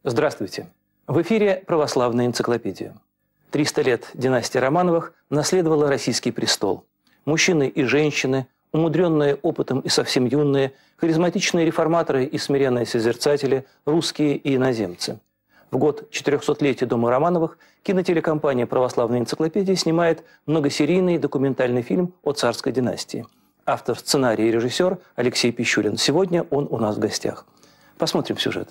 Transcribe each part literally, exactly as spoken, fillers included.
Здравствуйте. В эфире «Православная энциклопедия». триста лет династии Романовых наследовала российский престол. Мужчины и женщины, умудренные опытом и совсем юные, харизматичные реформаторы и смиренные созерцатели, русские и иноземцы. В год четырехсотлетия дома Романовых кинотелекомпания «Православная энциклопедия» снимает многосерийный документальный фильм о царской династии. Автор сценария и режиссер Алексей Пищулин. Сегодня он у нас в гостях. Посмотрим сюжет.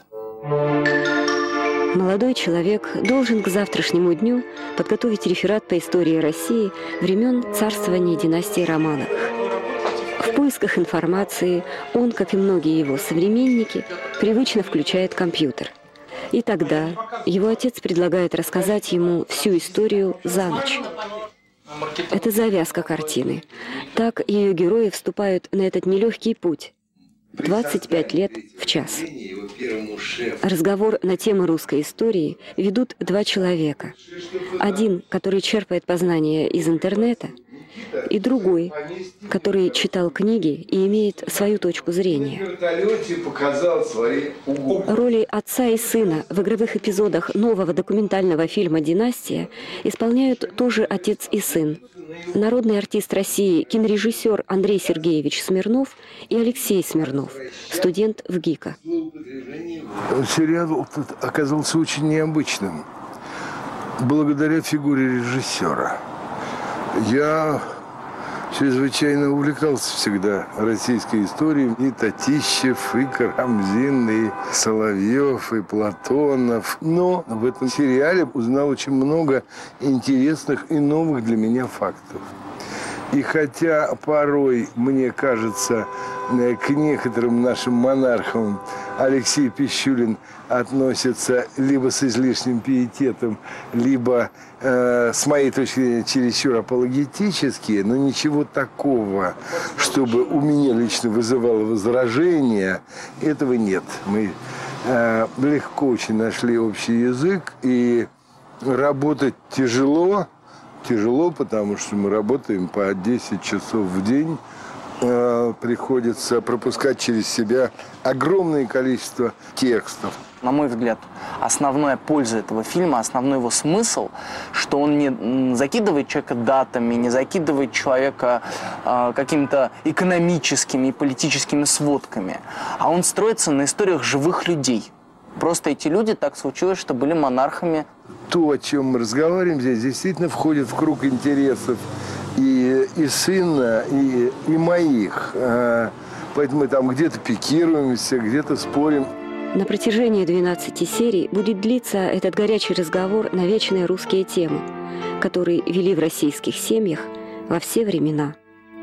Молодой человек должен к завтрашнему дню подготовить реферат по истории России времен царствования династии Романовых. В поисках информации он, как и многие его современники, привычно включает компьютер. И тогда его отец предлагает рассказать ему всю историю за ночь. Это завязка картины. Так ее герои вступают на этот нелегкий путь. двадцать пять лет в час. Разговор на темы русской истории ведут два человека. Один, который черпает познания из интернета, и другой, который читал книги и имеет свою точку зрения. Роли отца и сына в игровых эпизодах нового документального фильма «Династия» исполняют тоже отец и сын. Народный артист России, кинорежиссер Андрей Сергеевич Смирнов и Алексей Смирнов, студент ВГИКа. Сериал оказался очень необычным благодаря фигуре режиссера. Я чрезвычайно увлекался всегда российской историей. И Татищев, и Карамзин, и Соловьев, и Платонов. Но в этом сериале узнал очень много интересных и новых для меня фактов. И хотя порой, мне кажется, к некоторым нашим монархам Алексей Пищулин относится либо с излишним пиететом, либо, э, с моей точки зрения, чересчур апологетически, но ничего такого, чтобы у меня лично вызывало возражения, этого нет. Мы э, легко очень нашли общий язык, и работать тяжело, тяжело, потому что мы работаем по десять часов в день. Приходится пропускать через себя огромное количество текстов. На мой взгляд, основная польза этого фильма, основной его смысл, что он не закидывает человека датами, не закидывает человека э, какими-то экономическими и политическими сводками, а он строится на историях живых людей. Просто эти люди так случилось, что были монархами. То, о чем мы разговариваем здесь, действительно входит в круг интересов и, и сына, и, и моих. Поэтому мы там где-то пикируемся, где-то спорим. На протяжении двенадцати серий будет длиться этот горячий разговор на вечные русские темы, которые вели в российских семьях во все времена.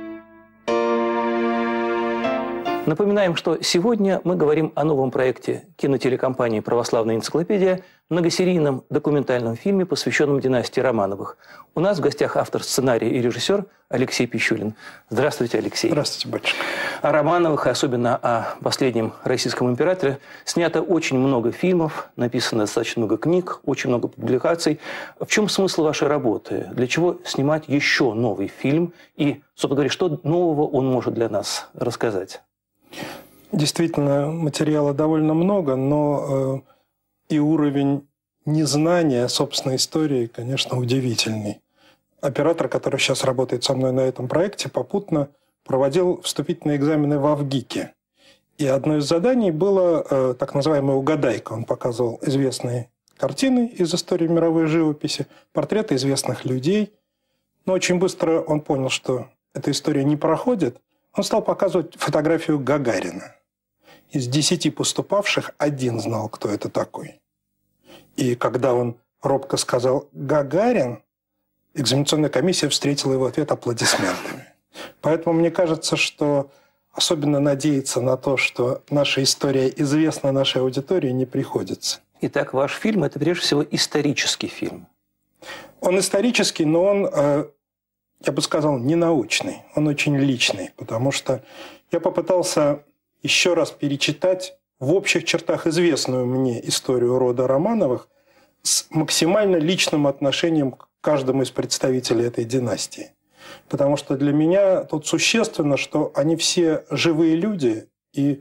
Напоминаем, что сегодня мы говорим о новом проекте кинотелекомпании «Православная энциклопедия», многосерийном документальном фильме, посвященном династии Романовых. У нас в гостях автор сценария и режиссер Алексей Пищулин. Здравствуйте, Алексей. Здравствуйте, батюшка. О Романовых, особенно о последнем российском императоре, снято очень много фильмов, написано достаточно много книг, очень много публикаций. В чем смысл вашей работы? Для чего снимать еще новый фильм? И, собственно говоря, что нового он может для нас рассказать? Действительно, материала довольно много, но э, и уровень незнания собственной истории, конечно, удивительный. Оператор, который сейчас работает со мной на этом проекте, попутно проводил вступительные экзамены во ВГИКе. И одно из заданий было э, так называемая угадайка. Он показывал известные картины из истории мировой живописи, портреты известных людей. Но очень быстро он понял, что эта история не проходит. Он стал показывать фотографию Гагарина. Из десяти поступавших один знал, кто это такой. И когда он робко сказал «Гагарин», экзаменационная комиссия встретила его ответ аплодисментами. Поэтому мне кажется, что особенно надеяться на то, что наша история известна нашей аудитории, не приходится. Итак, ваш фильм – это прежде всего исторический фильм. Он исторический, но он... я бы сказал, не научный, он очень личный, потому что я попытался еще раз перечитать в общих чертах известную мне историю рода Романовых с максимально личным отношением к каждому из представителей этой династии. Потому что для меня тут существенно, что они все живые люди, и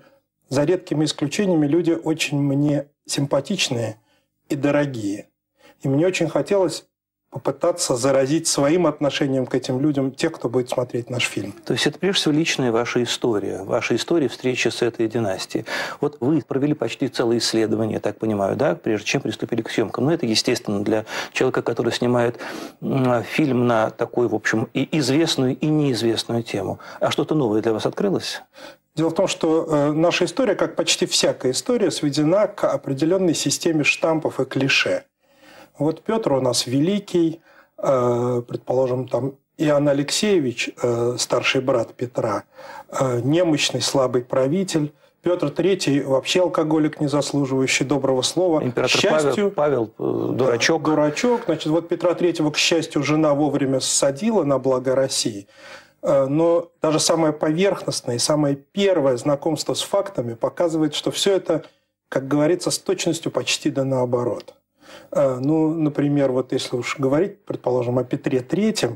за редкими исключениями, люди очень мне симпатичные и дорогие. И мне очень хотелось попытаться заразить своим отношением к этим людям тех, кто будет смотреть наш фильм. То есть это прежде всего личная ваша история, ваша история встречи с этой династией. Вот вы провели почти целое исследование, я так понимаю, да, прежде чем приступили к съемкам. Но это, естественно, для человека, который снимает фильм на такую, в общем, и известную, и неизвестную тему. А что-то новое для вас открылось? Дело в том, что э, наша история, как почти всякая история, сведена к определенной системе штампов и клише. Вот Петр у нас великий, э, предположим, там Иоанн Алексеевич, э, старший брат Петра, э, немощный, слабый правитель. Петр Третий вообще алкоголик, не заслуживающий доброго слова. Император к счастью, Павел, Павел дурачок. Да, дурачок. Значит, вот Петра Третьего, к счастью, жена вовремя ссадила на благо России. Но даже самое поверхностное и самое первое знакомство с фактами показывает, что все это, как говорится, с точностью почти да наоборот. Ну, например, вот если уж говорить, предположим, о Петре Третьем,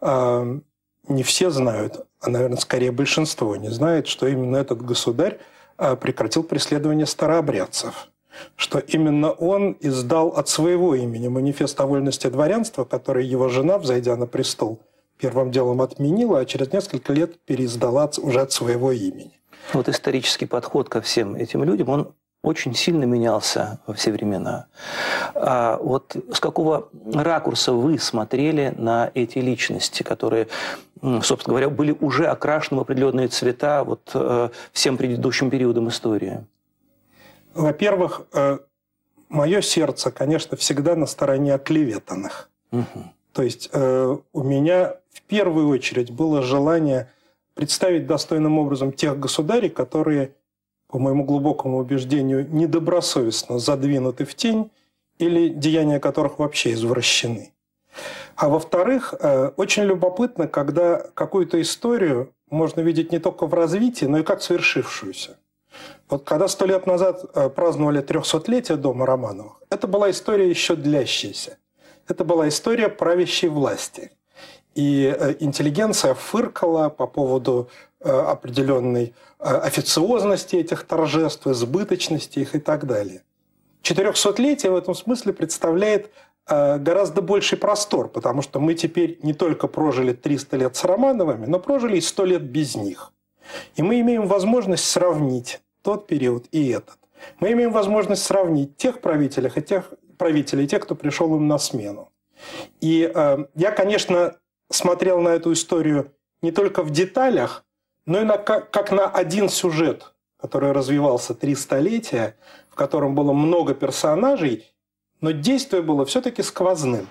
не все знают, а, наверное, скорее большинство не знает, что именно этот государь прекратил преследование старообрядцев, что именно он издал от своего имени манифест о вольности дворянства, который его жена, взойдя на престол, первым делом отменила, а через несколько лет переиздала уже от своего имени. Вот исторический подход ко всем этим людям, он очень сильно менялся во все времена. А вот с какого ракурса вы смотрели на эти личности, которые, собственно говоря, были уже окрашены в определенные цвета вот, э, всем предыдущим периодом истории? Во-первых, э, мое сердце, конечно, всегда на стороне оклеветанных. Угу. То есть э, у меня в первую очередь было желание представить достойным образом тех государей, которые, по моему глубокому убеждению, недобросовестно задвинуты в тень или деяния которых вообще извращены. А во-вторых, э, очень любопытно, когда какую-то историю можно видеть не только в развитии, но и как свершившуюся. Вот когда сто лет назад э, праздновали трехсотлетие дома Романовых, это была история еще длящаяся. Это была история правящей власти. И интеллигенция фыркала по поводу определенной официозности этих торжеств, избыточности их и так далее. Четырехсотлетие в этом смысле представляет гораздо больший простор, потому что мы теперь не только прожили триста лет с Романовыми, но прожили и сто лет без них. И мы имеем возможность сравнить тот период и этот. Мы имеем возможность сравнить тех правителей и тех правителей, тех, кто пришел им на смену. И э, я, конечно, смотрел на эту историю не только в деталях, но и на, как, как на один сюжет, который развивался три столетия, в котором было много персонажей, но действие было все-таки сквозным.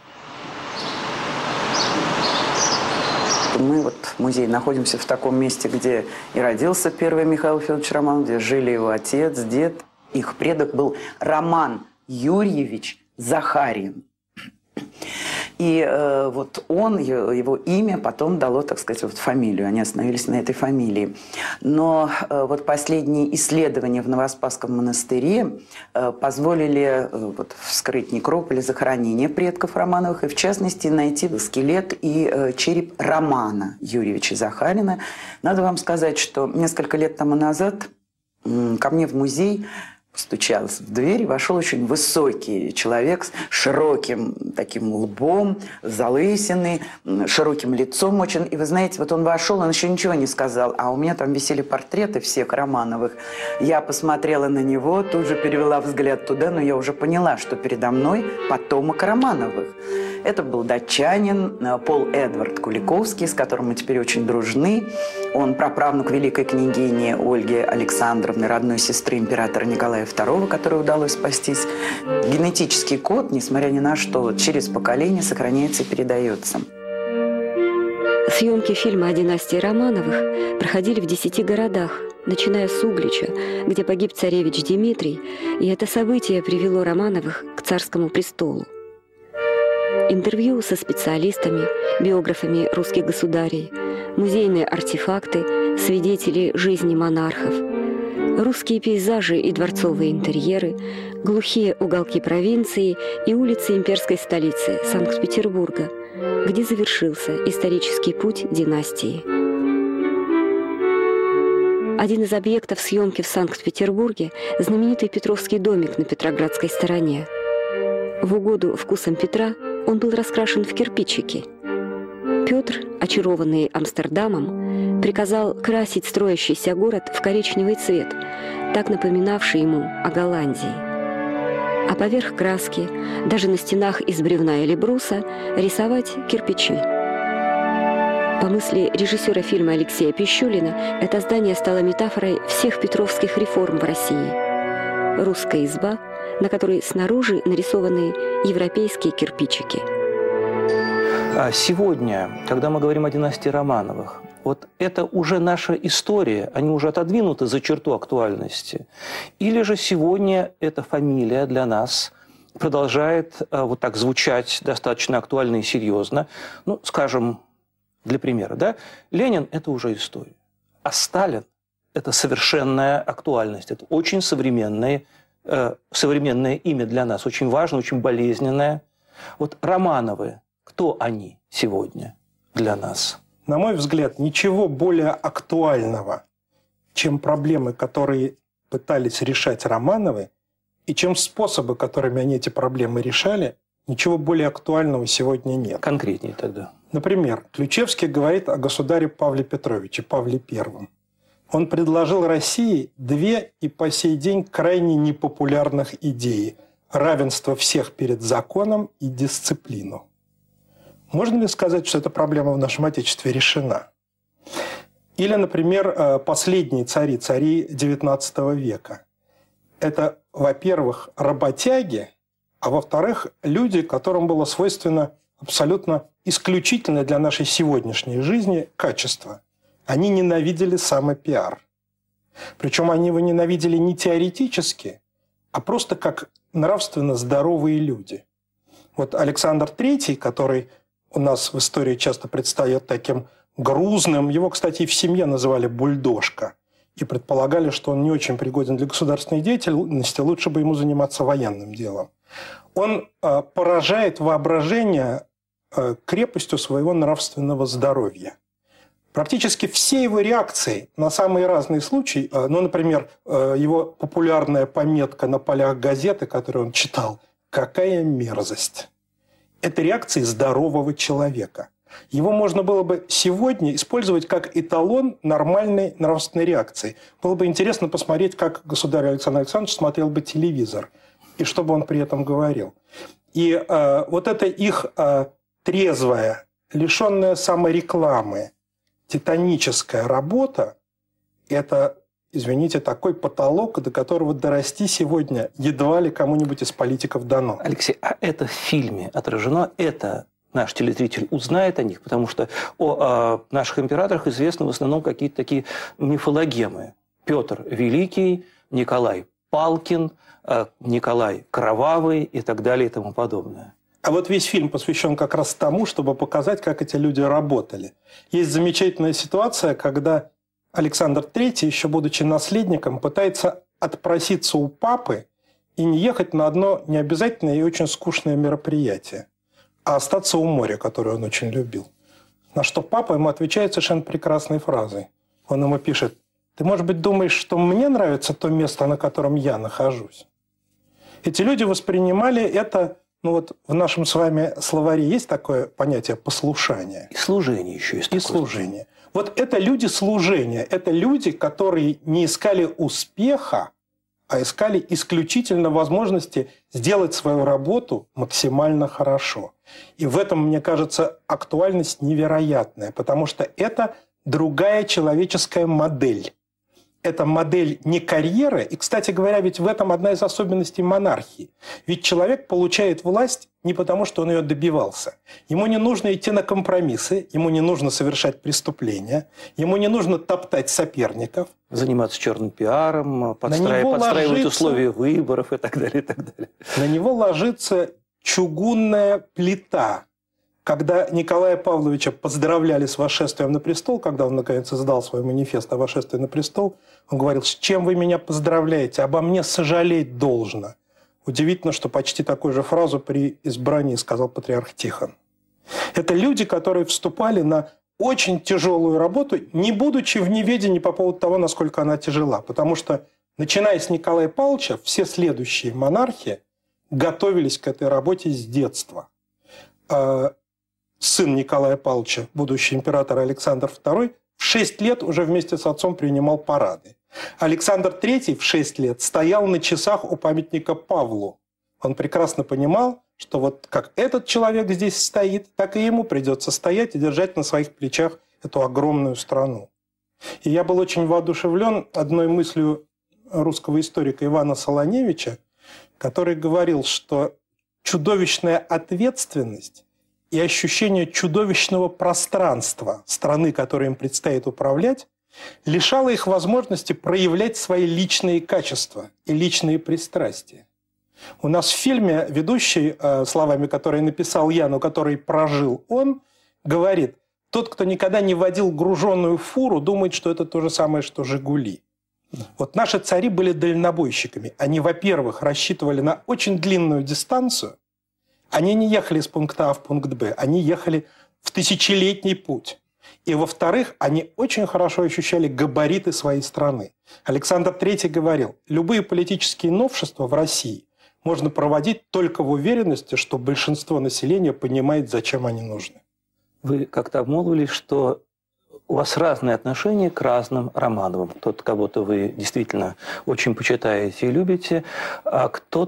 Мы вот в музее находимся в таком месте, где и родился первый Михаил Федорович Романов, где жили его отец, дед. Их предок был Роман Юрьевич Захарин. И э, вот он, его имя потом дало, так сказать, вот фамилию. Они остановились на этой фамилии. Но э, вот последние исследования в Новоспасском монастыре э, позволили э, вот, вскрыть некрополь и захоронение предков Романовых, и в частности найти скелет и э, череп Романа Юрьевича Захарина. Надо вам сказать, что несколько лет тому назад э, ко мне в музей постучался в дверь, и вошел очень высокий человек с широким таким лбом, залысиной, широким лицом очень. И вы знаете, вот он вошел, он еще ничего не сказал, а у меня там висели портреты всех Романовых. Я посмотрела на него, тут же перевела взгляд туда, но я уже поняла, что передо мной потомок Романовых. Это был датчанин Пол Эдвард Куликовский, с которым мы теперь очень дружны. Он праправнук великой княгини Ольги Александровны, родной сестры императора Николая второго, которой удалось спастись. Генетический код, несмотря ни на что, через поколение сохраняется и передается. Съемки фильма о династии Романовых проходили в десяти городах, начиная с Углича, где погиб царевич Дмитрий, и это событие привело Романовых к царскому престолу. Интервью со специалистами, биографами русских государей, музейные артефакты, свидетели жизни монархов, русские пейзажи и дворцовые интерьеры, глухие уголки провинции и улицы имперской столицы Санкт-Петербурга, где завершился исторический путь династии. Один из объектов съемки в Санкт-Петербурге – знаменитый Петровский домик на Петроградской стороне. В угоду вкусам Петра он был раскрашен в кирпичики. Петр, очарованный Амстердамом, приказал красить строящийся город в коричневый цвет, так напоминавший ему о Голландии. А поверх краски, даже на стенах из бревна или бруса, рисовать кирпичи. По мысли режиссера фильма Алексея Пищулина, это здание стало метафорой всех петровских реформ в России. Русская изба, на которой снаружи нарисованы европейские кирпичики. А сегодня, когда мы говорим о династии Романовых, вот это уже наша история, они уже отодвинуты за черту актуальности. Или же сегодня эта фамилия для нас продолжает а, вот так звучать достаточно актуально и серьезно. Ну, скажем, для примера, да, Ленин – это уже история, а Сталин – это совершенная актуальность, это очень современное, э, современное имя для нас, очень важное, очень болезненное. Вот Романовы, кто они сегодня для нас? На мой взгляд, ничего более актуального, чем проблемы, которые пытались решать Романовы, и чем способы, которыми они эти проблемы решали, ничего более актуального сегодня нет. Конкретнее тогда. Например, Ключевский говорит о государе Павле Петровиче, Павле Первом. Он предложил России две и по сей день крайне непопулярных идеи – равенство всех перед законом и дисциплину. Можно ли сказать, что эта проблема в нашем Отечестве решена? Или, например, последние цари, цари девятнадцатого века. Это, во-первых, работяги, а во-вторых, люди, которым было свойственно абсолютно исключительное для нашей сегодняшней жизни качество. Они ненавидели самопиар. Причем они его ненавидели не теоретически, а просто как нравственно здоровые люди. Вот Александр Третий, который у нас в истории часто предстает таким грузным, его, кстати, и в семье называли бульдожка, и предполагали, что он не очень пригоден для государственной деятельности, лучше бы ему заниматься военным делом. Он э, поражает воображение э, крепостью своего нравственного здоровья. Практически все его реакции на самые разные случаи, э, ну, например, э, его популярная пометка на полях газеты, которую он читал, «Какая мерзость!» Это реакции здорового человека. Его можно было бы сегодня использовать как эталон нормальной нравственной реакции. Было бы интересно посмотреть, как государь Александр Александрович смотрел бы телевизор, и что бы он при этом говорил. И э, вот это их э, трезвая, лишенная саморекламы, титаническая работа, это, извините, такой потолок, до которого дорасти сегодня едва ли кому-нибудь из политиков дано. Алексей, а это в фильме отражено? Это наш телезритель узнает о них? Потому что о, о наших императорах известны в основном какие-то такие мифологемы. Петр Великий, Николай Палкин, Николай Кровавый и так далее и тому подобное. А вот весь фильм посвящен как раз тому, чтобы показать, как эти люди работали. Есть замечательная ситуация, когда Александр Третий, еще будучи наследником, пытается отпроситься у папы и не ехать на одно необязательное и очень скучное мероприятие, а остаться у моря, которое он очень любил. На что папа ему отвечает совершенно прекрасной фразой. Он ему пишет: «Ты, может быть, думаешь, что мне нравится то место, на котором я нахожусь?» Эти люди воспринимали это, ну вот в нашем с вами словаре есть такое понятие послушание. И служение еще есть. И такое. служение. Вот это люди служения, это люди, которые не искали успеха, а искали исключительно возможности сделать свою работу максимально хорошо. И в этом, мне кажется, актуальность невероятная, потому что это другая человеческая модель. Это модель не карьеры. И, кстати говоря, ведь в этом одна из особенностей монархии. Ведь человек получает власть не потому, что он ее добивался. Ему не нужно идти на компромиссы, ему не нужно совершать преступления, ему не нужно топтать соперников. Заниматься черным пиаром, подстраив... подстраивать ложится... условия выборов и так далее, и так далее. На него ложится чугунная плита. Когда Николая Павловича поздравляли с восшествием на престол, когда он, наконец, издал свой манифест о восшествии на престол, он говорил: «С чем вы меня поздравляете? Обо мне сожалеть должно». Удивительно, что почти такую же фразу при избрании сказал патриарх Тихон. Это люди, которые вступали на очень тяжелую работу, не будучи в неведении по поводу того, насколько она тяжела. Потому что, начиная с Николая Павловича, все следующие монархи готовились к этой работе с детства. Сын Николая Павловича, будущий император Александр второй, в шесть лет уже вместе с отцом принимал парады. Александр третий в шесть лет стоял на часах у памятника Павлу. Он прекрасно понимал, что вот как этот человек здесь стоит, так и ему придется стоять и держать на своих плечах эту огромную страну. И я был очень воодушевлен одной мыслью русского историка Ивана Солоневича, который говорил, что чудовищная ответственность и ощущение чудовищного пространства страны, которой им предстоит управлять, лишало их возможности проявлять свои личные качества и личные пристрастия. У нас в фильме ведущий, словами которые написал я, но который прожил он, говорит: тот, кто никогда не водил груженную фуру, думает, что это то же самое, что «Жигули». Вот наши цари были дальнобойщиками. Они, во-первых, рассчитывали на очень длинную дистанцию. Они не ехали из пункта А в пункт Б, они ехали в тысячелетний путь. И, во-вторых, они очень хорошо ощущали габариты своей страны. Александр третий говорил: любые политические новшества в России можно проводить только в уверенности, что большинство населения понимает, зачем они нужны. Вы как-то обмолвились, что у вас разные отношения к разным Романовым. Кто-то, кого-то вы действительно очень почитаете и любите, а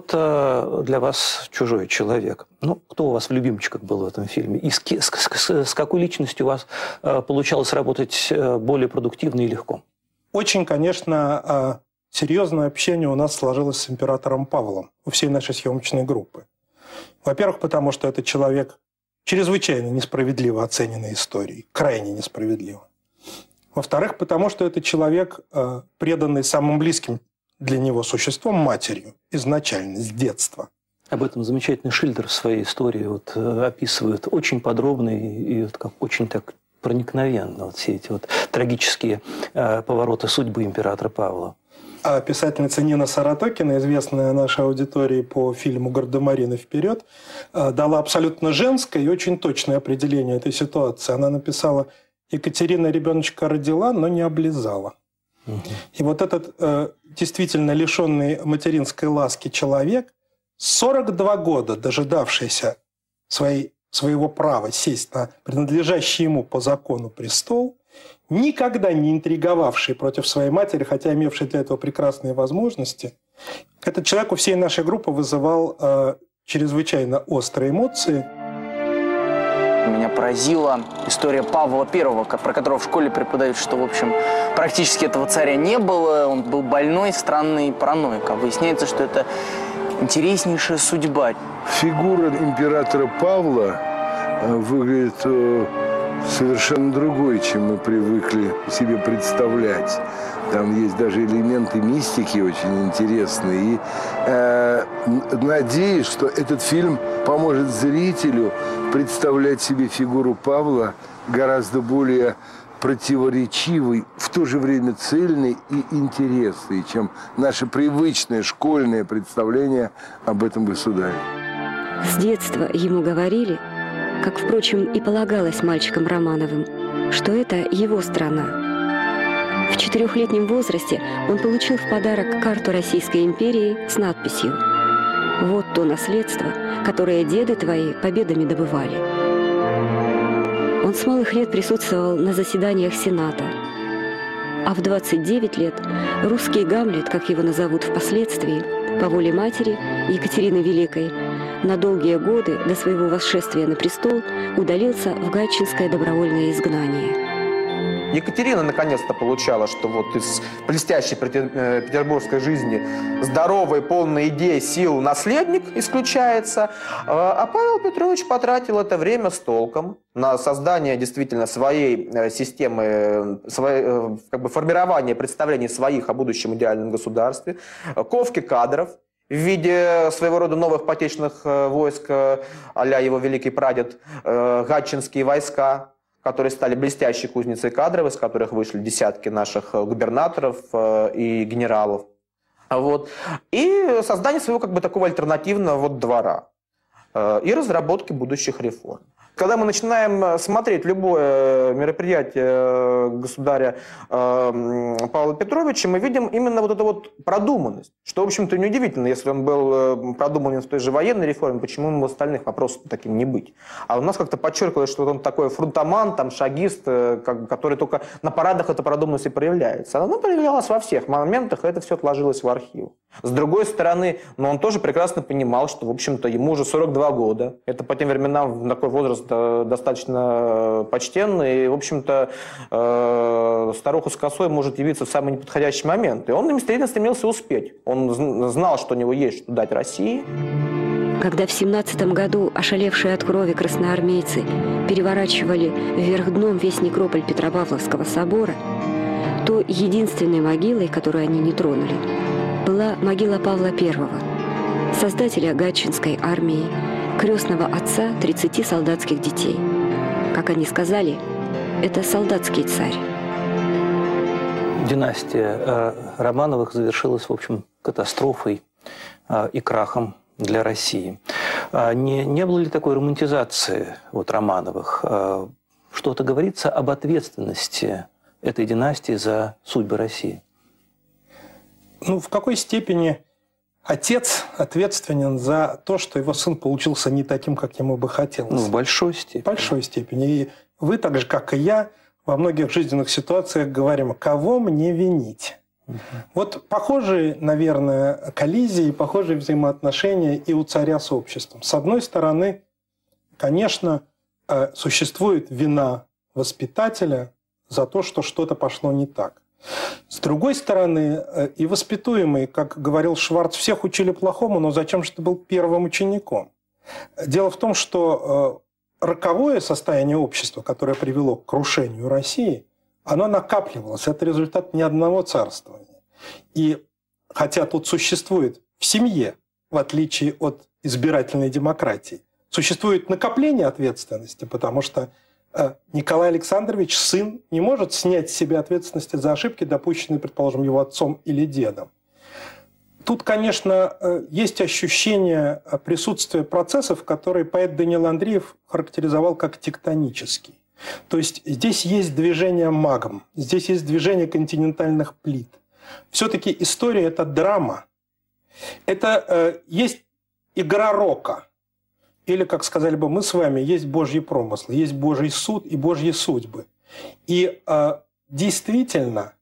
кто-то для вас чужой человек. Ну, кто у вас в любимчиках был в этом фильме? И с, с, с, с какой личностью у вас э, получалось работать более продуктивно и легко? Очень, конечно, серьезное общение у нас сложилось с императором Павлом у всей нашей съемочной группы. Во-первых, потому что это человек чрезвычайно несправедливо оцененной историей, крайне несправедливо. Во-вторых, потому что это человек, преданный самым близким для него существом, матерью, изначально, с детства. Об этом замечательный Шиллер в своей истории вот, описывает очень подробно и, и вот, как, очень так проникновенно вот, все эти вот трагические э, повороты судьбы императора Павла. А писательница Нина Саратокина, известная нашей аудитории по фильму «Гардемарины вперед», дала абсолютно женское и очень точное определение этой ситуации. Она написала: Екатерина ребеночка родила, но не облизала. Угу. И вот этот э, действительно лишенный материнской ласки человек, сорок два года дожидавшийся своей, своего права сесть на принадлежащий ему по закону престол, никогда не интриговавший против своей матери, хотя имевший для этого прекрасные возможности, этот человек у всей нашей группы вызывал э, чрезвычайно острые эмоции. Меня поразила история Павла Первого, про которого в школе преподают, что, в общем, практически этого царя не было. Он был больной, странный параноик. А выясняется, что это интереснейшая судьба. Фигура императора Павла выглядит совершенно другой, чем мы привыкли себе представлять. Там есть даже элементы мистики очень интересные. И э, надеюсь, что этот фильм поможет зрителю представлять себе фигуру Павла гораздо более противоречивой, в то же время цельной и интересной, чем наше привычное школьное представление об этом государе. С детства ему говорили, как, впрочем, и полагалось мальчикам Романовым, что это его страна. В четырехлетнем возрасте он получил в подарок карту Российской империи с надписью: «Вот то наследство, которое деды твои победами добывали». Он с малых лет присутствовал на заседаниях Сената, а в двадцать девять лет русский Гамлет, как его назовут впоследствии, по воле матери Екатерины Великой, на долгие годы до своего восшествия на престол удалился в гатчинское добровольное изгнание. Екатерина наконец-то получала, что вот из блестящей петербургской жизни здоровый, полный идей, сил наследник исключается, а Павел Петрович потратил это время с толком на создание действительно своей системы, своей, как бы формирование представлений своих о будущем идеальном государстве, ковки кадров в виде своего рода новых потечных войск, а-ля его великий прадед, гатчинские войска, которые стали блестящей кузницей кадров, из которых вышли десятки наших губернаторов и генералов. Вот. И создание своего как бы такого альтернативного вот двора и разработки будущих реформ. Когда мы начинаем смотреть любое мероприятие государя Павла Петровича, мы видим именно вот эту вот продуманность. Что, в общем-то, неудивительно, если он был продуман в той же военной реформе, почему ему в остальных вопросах таким не быть. А у нас как-то подчеркивалось, что он такой фронтоман, там, шагист, который только на парадах эта продуманность и проявляется. Она проявлялась во всех моментах, и это все отложилось в архив. С другой стороны, но он тоже прекрасно понимал, что, в общем-то, ему уже сорок два года. Это по тем временам такой возраст достаточно почтенный. И, в общем-то, старуха с косой может явиться в самый неподходящий момент. И он действительно стремился успеть. Он знал, что у него есть что дать России. Когда в семнадцатом году ошалевшие от крови красноармейцы переворачивали вверх дном весь некрополь Петропавловского собора, то единственной могилой, которую они не тронули, была могила Павла Первого, создателя Гатчинской армии, крестного отца тридцати солдатских детей. Как они сказали, это солдатский царь. Династия э, Романовых завершилась, в общем, катастрофой э, и крахом для России. А не, не было ли такой романтизации вот, Романовых? А что-то говорится об ответственности этой династии за судьбы России? Ну, в какой степени отец ответственен за то, что его сын получился не таким, как ему бы хотелось? Ну, в большой степени. В большой степени. И вы, так же, как и я, во многих жизненных ситуациях говорим, кого мне винить? Угу. Вот похожие, наверное, коллизии, похожие взаимоотношения и у царя с обществом. С одной стороны, конечно, существует вина воспитателя за то, что что-то пошло не так. С другой стороны, и воспитуемый, как говорил Шварц, всех учили плохому, но зачем же ты был первым учеником? Дело в том, что роковое состояние общества, которое привело к крушению России, оно накапливалось. Это результат не одного царствования. И хотя тут существует в семье, в отличие от избирательной демократии, существует накопление ответственности, потому что Николай Александрович, сын, не может снять с себя ответственности за ошибки, допущенные, предположим, его отцом или дедом. Тут, конечно, есть ощущение присутствия процессов, которые поэт Даниил Андреев характеризовал как тектонические. То есть здесь есть движение магм, здесь есть движение континентальных плит. Все-таки история – это драма. Это э, есть игра рока. Или, как сказали бы мы с вами, есть Божьи промыслы, есть Божий суд и Божьи судьбы. И э, действительно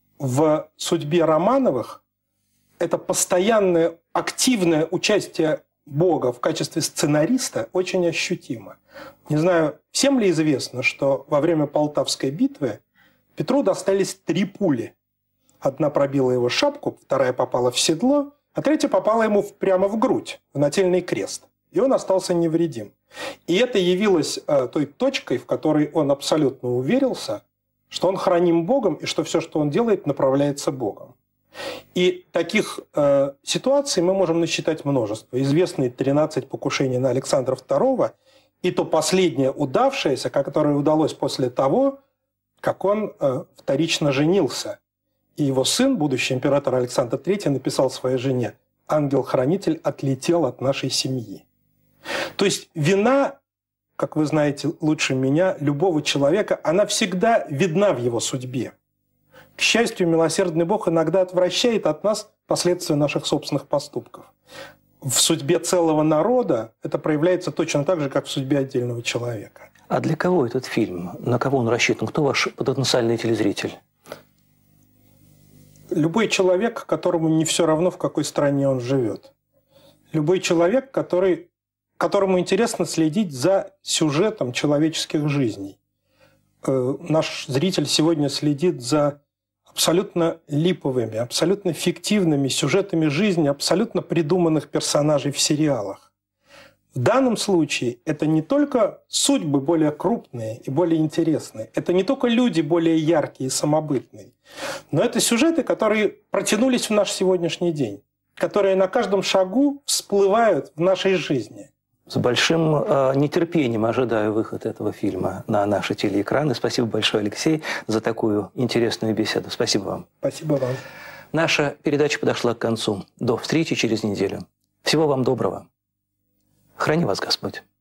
в судьбе Романовых это постоянное активное участие Бога в качестве сценариста очень ощутимо. Не знаю, всем ли известно, что во время Полтавской битвы Петру достались три пули. Одна пробила его шапку, вторая попала в седло, а третья попала ему прямо в грудь, в нательный крест. И он остался невредим. И это явилось э, той точкой, в которой он абсолютно уверился, что он храним Богом и что все, что он делает, направляется Богом. И таких э, ситуаций мы можем насчитать множество. Известные тринадцать покушений на Александра второго, и то последнее удавшееся, которое удалось после того, как он э, вторично женился. И его сын, будущий император Александр третий, написал своей жене: «Ангел-хранитель отлетел от нашей семьи». То есть вина, как вы знаете лучше меня, любого человека, она всегда видна в его судьбе. К счастью, милосердный Бог иногда отвращает от нас последствия наших собственных поступков. В судьбе целого народа это проявляется точно так же, как в судьбе отдельного человека. А для кого этот фильм? На кого он рассчитан? Кто ваш потенциальный телезритель? Любой человек, которому не все равно, в какой стране он живет. Любой человек, который, которому интересно следить за сюжетом человеческих жизней. Э, наш зритель сегодня следит за абсолютно липовыми, абсолютно фиктивными сюжетами жизни абсолютно придуманных персонажей в сериалах. В данном случае это не только судьбы более крупные и более интересные, это не только люди более яркие и самобытные, но это сюжеты, которые протянулись в наш сегодняшний день, которые на каждом шагу всплывают в нашей жизни. С большим э, нетерпением ожидаю выход этого фильма на наши телеэкраны. Спасибо большое, Алексей, за такую интересную беседу. Спасибо вам. Спасибо вам. Наша передача подошла к концу. До встречи через неделю. Всего вам доброго. Храни вас Господь.